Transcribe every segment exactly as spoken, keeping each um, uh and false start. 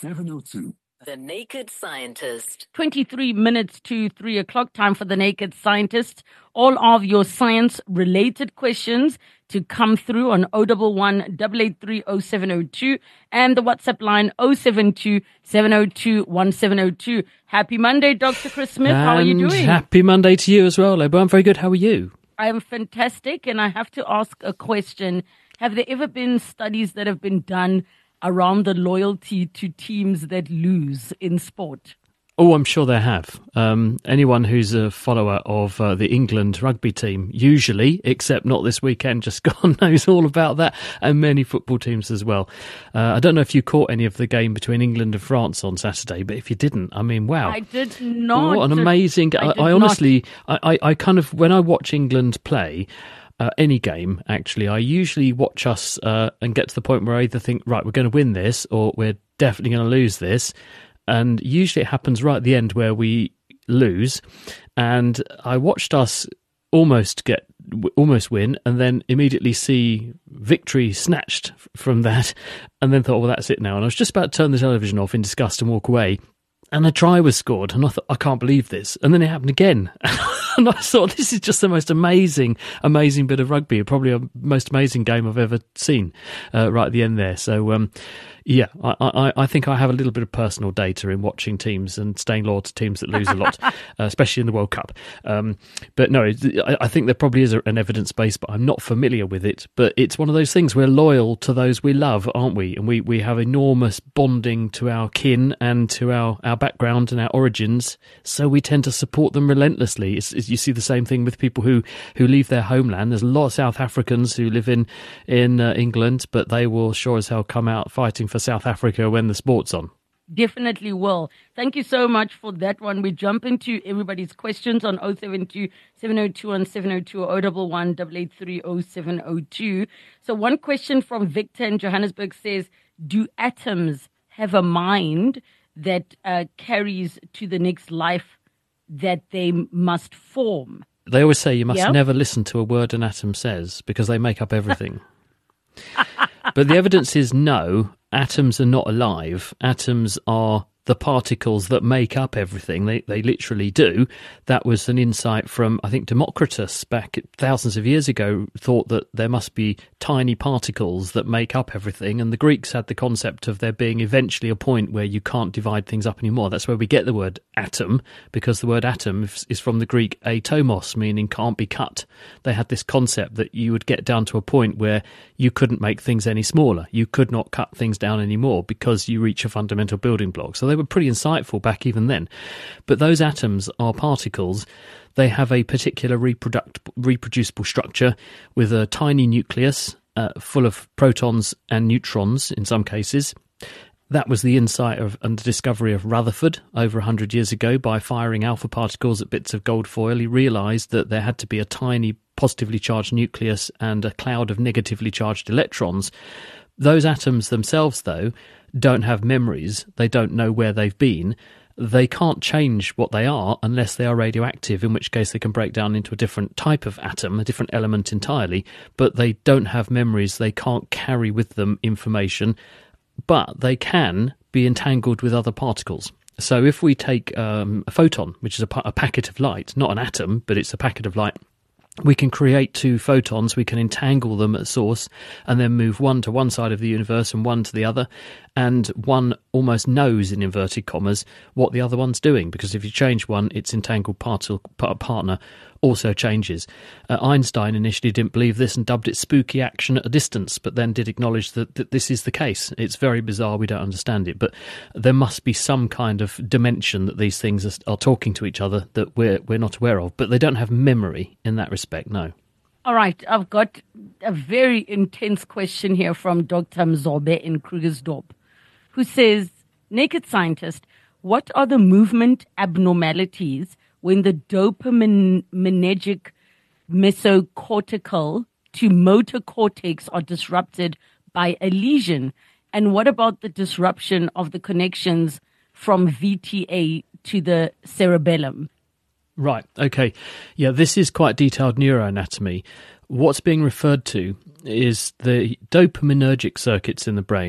seven oh two. The Naked Scientist. twenty-three minutes to three o'clock, time for The Naked Scientist. All of your science-related questions to come through on oh one one, eight eight three, oh seven oh two and the WhatsApp line oh seven two, seven oh two, one seven oh two. Happy Monday, Doctor Chris Smith. And how are you doing? Happy Monday to you as well, Lebo. I'm very good. How are you? I am fantastic, and I have to ask a question. Have there ever been studies that have been done around the loyalty to teams that lose in sport? Oh, I'm sure there have. Um, anyone who's a follower of uh, the England rugby team, usually, except not this weekend, just gone, knows all about that, and many football teams as well. Uh, I don't know if you caught any of the game between England and France on Saturday, but if you didn't, I mean, wow. I did not. What an amazing... I, I, I honestly, I, I, I kind of, when I watch England play... Uh, any game, actually, I usually watch us uh, and get to the point where I either think, right, we're going to win this or we're definitely going to lose this. And usually it happens right at the end where we lose. And I watched us almost get, almost win and then immediately see victory snatched from that and then thought, well, that's it now. And I was just about to turn the television off in disgust and walk away. And a try was scored, and I thought, I can't believe this. And then it happened again. And I thought, this is just the most amazing, amazing bit of rugby, probably the most amazing game I've ever seen uh, right at the end there. So, um, yeah, I, I, I think I have a little bit of personal data in watching teams and staying loyal to teams that lose a lot, uh, especially in the World Cup. Um, but no, I, I think there probably is an evidence base, but I'm not familiar with it. But it's one of those things, we're loyal to those we love, aren't we? And we, we have enormous bonding to our kin and to our, our background and our origins, so we tend to support them relentlessly. It's, it's, you see the same thing with people who, who leave their homeland. There's a lot of South Africans who live in, in uh, England, but they will sure as hell come out fighting for South Africa when the sport's on. Definitely will. Thank you so much for that one. We jump into everybody's questions on oh seven two, seven oh two, one seven oh two or oh one one, eight eight three, oh seven oh two. So one question from Victor in Johannesburg says, do atoms have a mind that uh, carries to the next life that they must form? They always say you must yep. never listen to a word an atom says because they make up everything. But the evidence is no, atoms are not alive. Atoms are the particles that make up everything. They they literally do. That was an insight from, I think, Democritus back thousands of years ago, thought that there must be tiny particles that make up everything. And the Greeks had the concept of there being eventually a point where you can't divide things up anymore. That's where we get the word atom, because the word atom is from the Greek atomos, meaning can't be cut. They had this concept that you would get down to a point where you couldn't make things any smaller. You could not cut things down anymore because you reach a fundamental building block. So they were pretty insightful back even then. But those atoms are particles. They have a particular reproduct- reproducible structure with a tiny nucleus uh, full of protons and neutrons in some cases. That was the insight of, and the discovery of Rutherford over one hundred years ago. By firing alpha particles at bits of gold foil, he realised that there had to be a tiny positively charged nucleus and a cloud of negatively charged electrons. Those atoms themselves, though, don't have memories. They don't know where they've been. They can't change what they are unless they are radioactive, in which case they can break down into a different type of atom, a different element entirely. But they don't have memories. They can't carry with them information. But they can be entangled with other particles. So if we take um, a photon, which is a, pa- a packet of light, not an atom, but it's a packet of light, we can create two photons, we can entangle them at source and then move one to one side of the universe and one to the other. And one almost knows, in inverted commas, what the other one's doing, because if you change one, its entangled particle, partner also changes. Uh, Einstein initially didn't believe this and dubbed it spooky action at a distance, but then did acknowledge that, that this is the case. It's very bizarre, we don't understand it, but there must be some kind of dimension that these things are, are talking to each other that we're we're not aware of, but they don't have memory in that respect, no. All right, I've got a very intense question here from Doctor Mzobe in Krugersdorp, who says, Naked Scientist, what are the movement abnormalities when the dopaminergic mesocortical to motor cortex are disrupted by a lesion? And what about the disruption of the connections from V T A to the cerebellum? Right, okay. Yeah, this is quite detailed neuroanatomy. What's being referred to is the dopaminergic circuits in the brain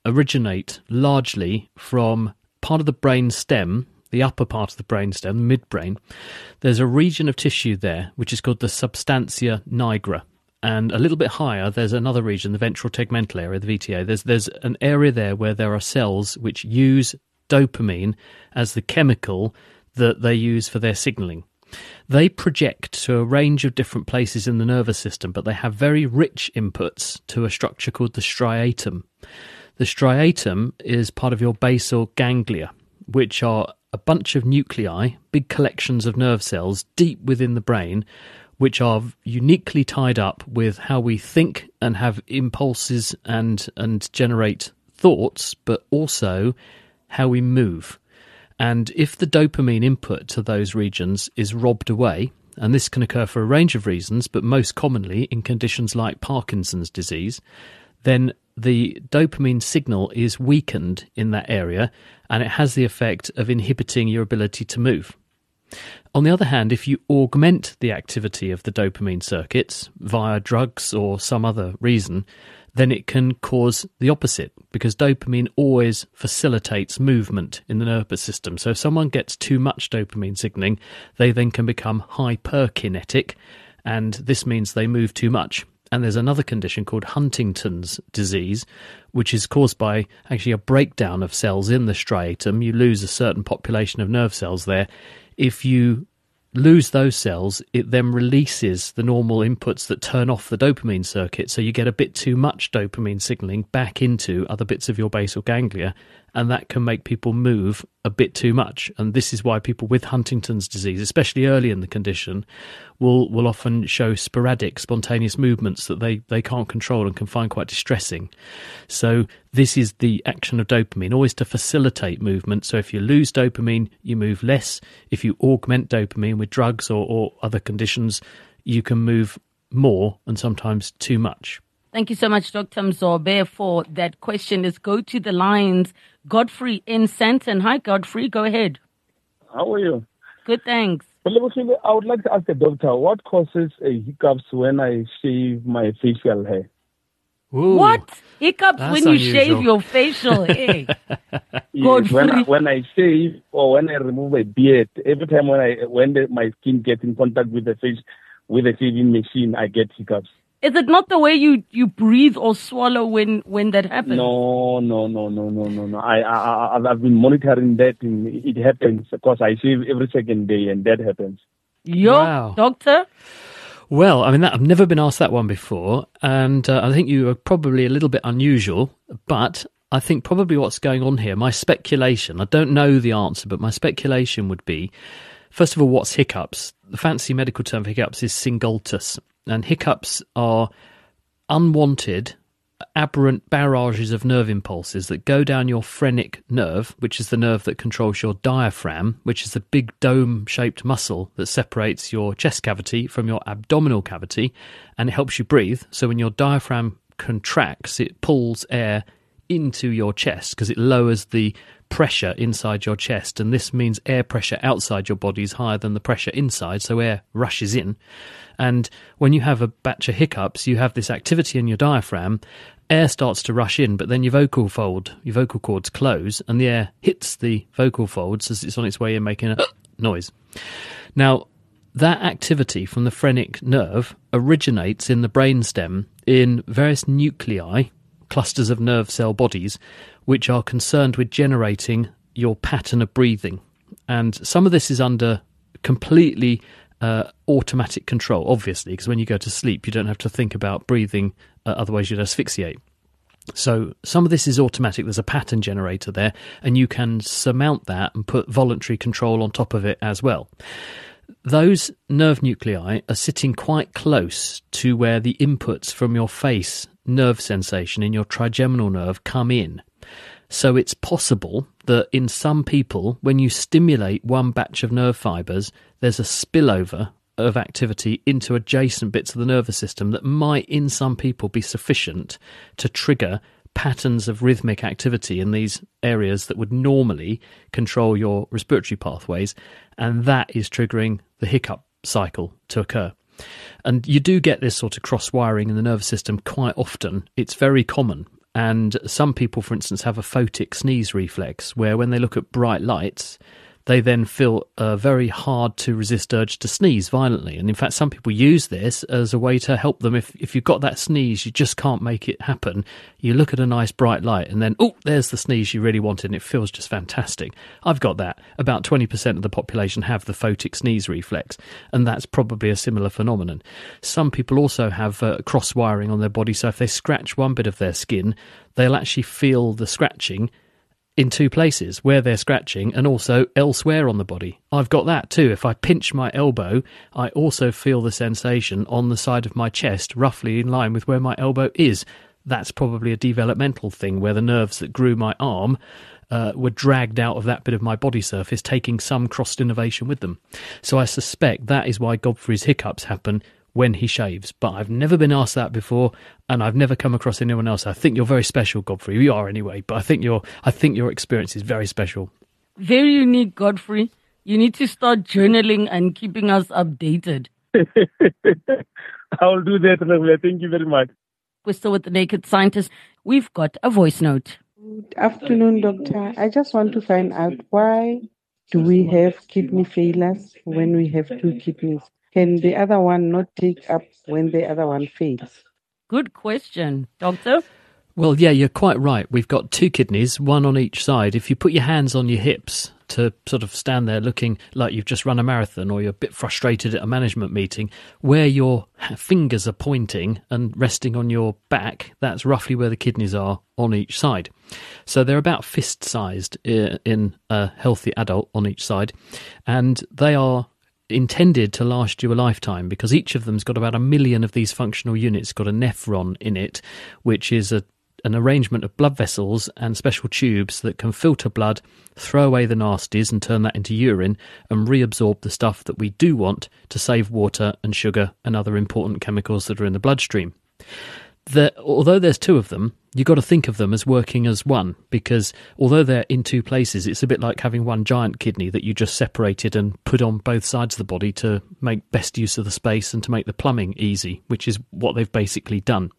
originate largely from part of the brain stem, the upper part of the brain stem, midbrain. There's a region of tissue there which is called the substantia nigra. And a little bit higher, there's another region, the ventral tegmental area, the V T A. There's there's an area there where there are cells which use dopamine as the chemical that they use for their signalling. They project to a range of different places in the nervous system, but they have very rich inputs to a structure called the striatum. The striatum is part of your basal ganglia, which are a bunch of nuclei, big collections of nerve cells deep within the brain, which are uniquely tied up with how we think and have impulses and and generate thoughts, but also how we move. And if the dopamine input to those regions is robbed away, and this can occur for a range of reasons, but most commonly in conditions like Parkinson's disease, then the dopamine signal is weakened in that area, and it has the effect of inhibiting your ability to move. On the other hand, if you augment the activity of the dopamine circuits via drugs or some other reason, then it can cause the opposite, because dopamine always facilitates movement in the nervous system. So if someone gets too much dopamine signaling, they then can become hyperkinetic, and this means they move too much. And there's another condition called Huntington's disease, which is caused by actually a breakdown of cells in the striatum. You lose a certain population of nerve cells there. If you lose those cells, it then releases the normal inputs that turn off the dopamine circuit, so you get a bit too much dopamine signaling back into other bits of your basal ganglia, and that can make people move a bit too much. And this is why people with Huntington's disease, especially early in the condition, will will often show sporadic, spontaneous movements that they, they can't control and can find quite distressing. So this is the action of dopamine, always to facilitate movement. So if you lose dopamine, you move less. If you augment dopamine with drugs or, or other conditions, you can move more and sometimes too much. Thank you so much, Doctor Mzobe, for that question. Let's go to the lines. Godfrey in Sandton. Hi, Godfrey. Go ahead. How are you? Good, thanks. Well, I would like to ask the doctor, what causes a hiccups when I shave my facial hair? Ooh, what? Hiccups when you unusual. shave your facial hair? Yes, when, I, when I shave or when I remove a beard, every time when I when the, my skin gets in contact with the face with the shaving machine, I get hiccups. Is it not the way you, you breathe or swallow when, when that happens? No, no, no, no, no, no, no. I, I, I've been monitoring that, and it happens because I shave every second day, and that happens. Yo, wow. Doctor? Well, I mean, that, I've never been asked that one before, and uh, I think you are probably a little bit unusual, but I think probably what's going on here, my speculation, I don't know the answer, but my speculation would be, first of all, what's hiccups? The fancy medical term for hiccups is singultus. And hiccups are unwanted, aberrant barrages of nerve impulses that go down your phrenic nerve, which is the nerve that controls your diaphragm, which is the big dome-shaped muscle that separates your chest cavity from your abdominal cavity, and it helps you breathe. So when your diaphragm contracts, it pulls air into your chest because it lowers the pressure inside your chest, and this means air pressure outside your body is higher than the pressure inside, so air rushes in. And when you have a batch of hiccups, you have this activity in your diaphragm, air starts to rush in, but then your vocal fold, your vocal cords close, and the air hits the vocal folds as it's on its way in, making a noise. Now, that activity from the phrenic nerve originates in the brainstem in various nuclei, clusters of nerve cell bodies, which are concerned with generating your pattern of breathing. And some of this is under completely uh, automatic control, obviously, because when you go to sleep, you don't have to think about breathing, uh, otherwise you'd asphyxiate. So some of this is automatic. There's a pattern generator there, and you can surmount that and put voluntary control on top of it as well. Those nerve nuclei are sitting quite close to where the inputs from your face nerve sensation in your trigeminal nerve come in. So it's possible that in some people, when you stimulate one batch of nerve fibres, there's a spillover of activity into adjacent bits of the nervous system that might, in some people, be sufficient to trigger patterns of rhythmic activity in these areas that would normally control your respiratory pathways, and that is triggering the hiccup cycle to occur. And you do get this sort of cross-wiring in the nervous system quite often. It's very common. And some people, for instance, have a photic sneeze reflex, where when they look at bright lights, they then feel a very hard to resist urge to sneeze violently. And in fact, some people use this as a way to help them. If, if you've got that sneeze, you just can't make it happen. You look at a nice bright light and then, oh, there's the sneeze you really wanted, and it feels just fantastic. I've got that. About twenty percent of the population have the photic sneeze reflex, and that's probably a similar phenomenon. Some people also have uh, cross wiring on their body, so if they scratch one bit of their skin, they'll actually feel the scratching in two places, where they're scratching and also elsewhere on the body. I've got that too. If I pinch my elbow, I also feel the sensation on the side of my chest, roughly in line with where my elbow is. That's probably a developmental thing, where the nerves that grew my arm uh, were dragged out of that bit of my body surface, taking some cross-innervation with them. So I suspect that is why Godfrey's hiccups happen when he shaves. But I've never been asked that before, and I've never come across anyone else. I think you're very special, Godfrey. You are anyway, but I think your I think your experience is very special. Very unique, Godfrey. You need to start journaling and keeping us updated. I'll do that, Ravia. Thank you very much. We're still with the Naked Scientist. We've got a voice note. Good afternoon, doctor. I just want to find out, why do we have kidney failures when we have two kidneys? Can the other one not take up when the other one fails? Good question, doctor. Well, yeah, you're quite right. We've got two kidneys, one on each side. If you put your hands on your hips to sort of stand there looking like you've just run a marathon, or you're a bit frustrated at a management meeting, where your fingers are pointing and resting on your back, that's roughly where the kidneys are on each side. So they're about fist-sized in a healthy adult on each side, and they are intended to last you a lifetime, because each of them's got about a million of these functional units. It's got a nephron in it, which is a an arrangement of blood vessels and special tubes that can filter blood, throw away the nasties and turn that into urine, and reabsorb the stuff that we do want to save water and sugar and other important chemicals that are in the bloodstream. The, although there's two of them, you've got to think of them as working as one, because although they're in two places, it's a bit like having one giant kidney that you just separated and put on both sides of the body to make best use of the space and to make the plumbing easy, which is what they've basically done.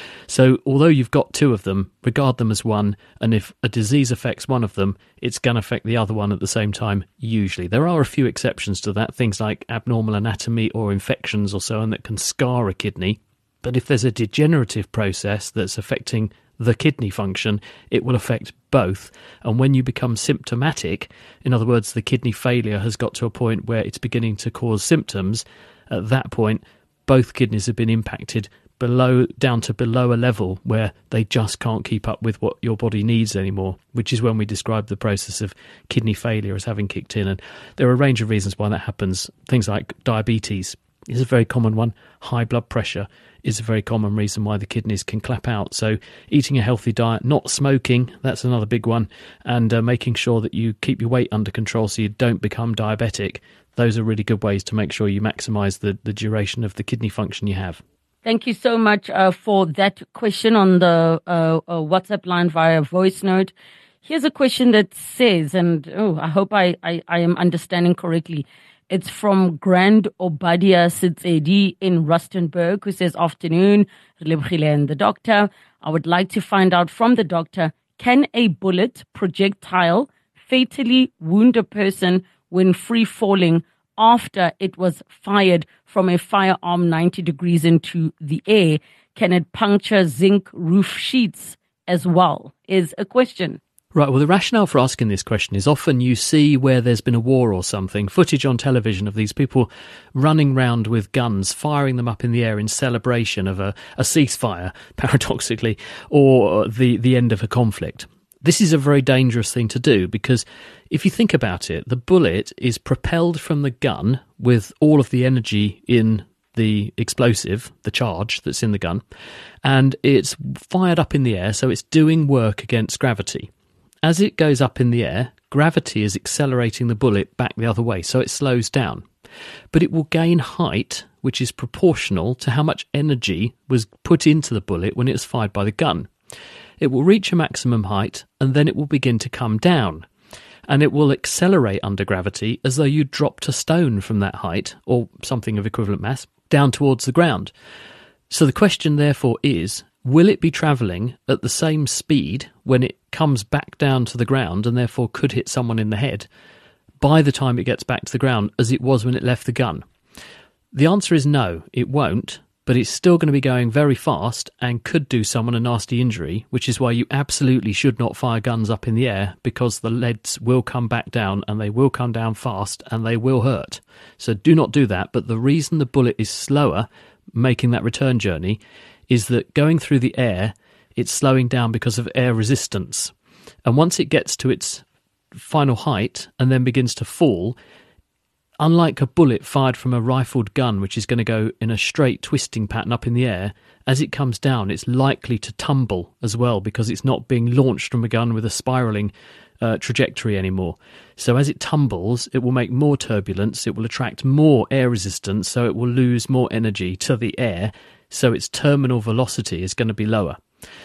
So although you've got two of them, regard them as one, and if a disease affects one of them, it's going to affect the other one at the same time, usually. There are a few exceptions to that, things like abnormal anatomy or infections or so on that can scar a kidney. But if there's a degenerative process that's affecting the kidney function, it will affect both. And when you become symptomatic, in other words, the kidney failure has got to a point where it's beginning to cause symptoms, at that point, both kidneys have been impacted below down to below a level where they just can't keep up with what your body needs anymore, which is when we describe the process of kidney failure as having kicked in. And there are a range of reasons why that happens. Things like diabetes is a very common one. High blood pressure is a very common reason why the kidneys can clap out. So eating a healthy diet, not smoking, that's another big one, and uh, making sure that you keep your weight under control so you don't become diabetic. Those are really good ways to make sure you maximise the, the duration of the kidney function you have. Thank you so much uh, for that question on the uh, uh, WhatsApp line via voice note. Here's a question that says, and oh, I hope I, I, I am understanding correctly. It's from Grand Obadia Sitsedi in Rustenburg, who says, afternoon, Relebogile and the doctor. I would like to find out from the doctor, can a bullet projectile fatally wound a person when free falling after it was fired from a firearm ninety degrees into the air? Can it puncture zinc roof sheets as well? Is a question. Right, well, the rationale for asking this question is often you see where there's been a war or something, footage on television of these people running round with guns, firing them up in the air in celebration of a, a ceasefire, paradoxically, or the, the end of a conflict. This is a very dangerous thing to do, because if you think about it, the bullet is propelled from the gun with all of the energy in the explosive, the charge that's in the gun, and it's fired up in the air, so it's doing work against gravity. As it goes up in the air, gravity is accelerating the bullet back the other way, so it slows down. But it will gain height, which is proportional to how much energy was put into the bullet when it was fired by the gun. It will reach a maximum height, and then it will begin to come down. And it will accelerate under gravity as though you dropped a stone from that height, or something of equivalent mass, down towards the ground. So the question, therefore, is, will it be travelling at the same speed when it comes back down to the ground and therefore could hit someone in the head by the time it gets back to the ground as it was when it left the gun? The answer is no, it won't, but it's still going to be going very fast and could do someone a nasty injury, which is why you absolutely should not fire guns up in the air, because the leads will come back down and they will come down fast and they will hurt. So do not do that. But the reason the bullet is slower making that return journey is that going through the air, it's slowing down because of air resistance. And once it gets to its final height and then begins to fall, unlike a bullet fired from a rifled gun, which is going to go in a straight twisting pattern up in the air, as it comes down, it's likely to tumble as well because it's not being launched from a gun with a spiralling uh, trajectory anymore. So as it tumbles, it will make more turbulence, it will attract more air resistance, so it will lose more energy to the air, so its terminal velocity is going to be lower.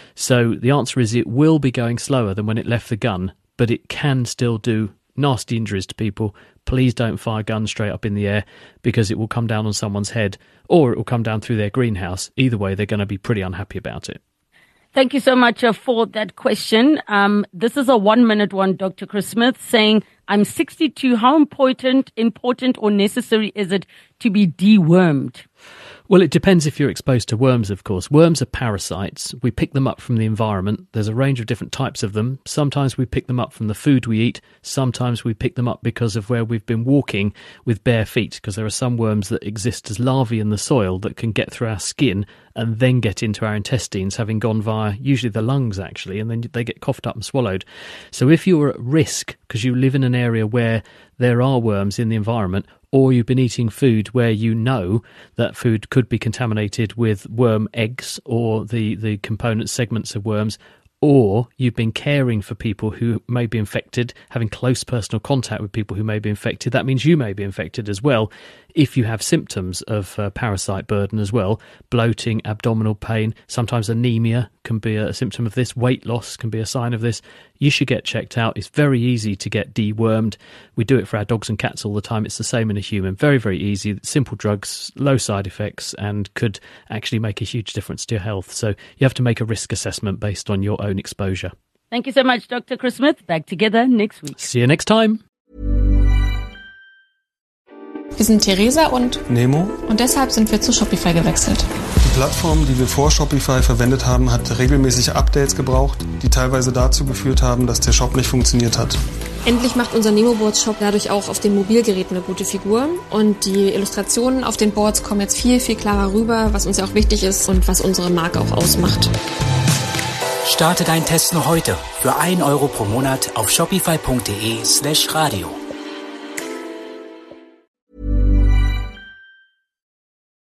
So the answer is it will be going slower than when it left the gun, but it can still do nasty injuries to people. Please don't fire guns straight up in the air because it will come down on someone's head or it will come down through their greenhouse. Either way, they're going to be pretty unhappy about it. Thank you so much uh, for that question. Um, this is a one-minute one, Doctor Chris Smith, saying, I'm sixty-two. How important, important or necessary is it to be dewormed? Well, it depends if you're exposed to worms, of course. Worms are parasites. We pick them up from the environment. There's a range of different types of them. Sometimes we pick them up from the food we eat. Sometimes we pick them up because of where we've been walking with bare feet, because there are some worms that exist as larvae in the soil that can get through our skin and then get into our intestines, having gone via usually the lungs, actually, and then they get coughed up and swallowed. So if you're at risk because you live in an area where there are worms in the environment, or you've been eating food where you know that food could be contaminated with worm eggs or the, the component segments of worms, or you've been caring for people who may be infected, having close personal contact with people who may be infected, that means you may be infected as well. If you have symptoms of uh, parasite burden as well, bloating, abdominal pain, sometimes anemia can be a symptom of this, weight loss can be a sign of this, you should get checked out. It's very easy to get dewormed. We do it for our dogs and cats all the time. It's the same in a human. Very, very easy. Simple drugs, low side effects, and could actually make a huge difference to your health. So you have to make a risk assessment based on your own exposure. Thank you so much, Doctor Chris Smith. Back together next week. See you next time. Wir sind Theresa und Nemo und deshalb sind wir zu Shopify gewechselt. Die Plattform, die wir vor Shopify verwendet haben, hat regelmäßig Updates gebraucht, die teilweise dazu geführt haben, dass der Shop nicht funktioniert hat. Endlich macht unser Nemo-Boards-Shop dadurch auch auf den Mobilgeräten eine gute Figur und die Illustrationen auf den Boards kommen jetzt viel, viel klarer rüber, was uns ja auch wichtig ist und was unsere Marke auch ausmacht. Starte deinen Test noch heute für ein Euro pro Monat auf shopify.de slash radio.